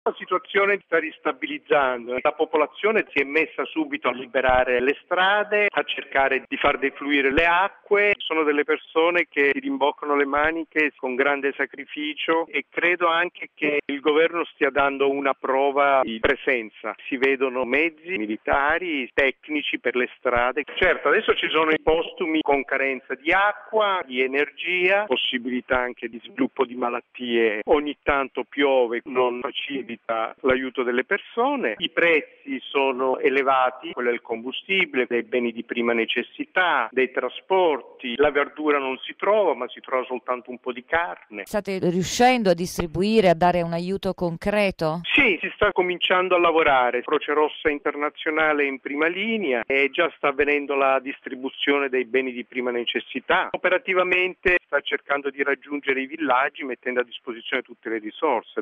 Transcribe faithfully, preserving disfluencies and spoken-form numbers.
La situazione sta ristabilizzando, la popolazione si è messa subito a liberare le strade, a cercare di far defluire le acque, sono delle persone che si rimboccano le maniche con grande sacrificio e credo anche che il governo stia dando una prova di presenza, si vedono mezzi militari, tecnici per le strade. Certo, adesso ci sono i postumi con carenza di acqua, di energia, possibilità anche di sviluppo di malattie, ogni tanto piove, non facilita l'aiuto delle persone, i prezzi sono elevati, quello del combustibile, dei beni di prima necessità, dei trasporti, la verdura non si trova, ma si trova soltanto un po' di carne. State riuscendo a distribuire, a dare un aiuto concreto? Sì, si sta cominciando a lavorare, Croce Rossa Internazionale è in prima linea e già sta avvenendo la distribuzione dei beni di prima necessità. Operativamente sta cercando di raggiungere i villaggi mettendo a disposizione tutte le risorse.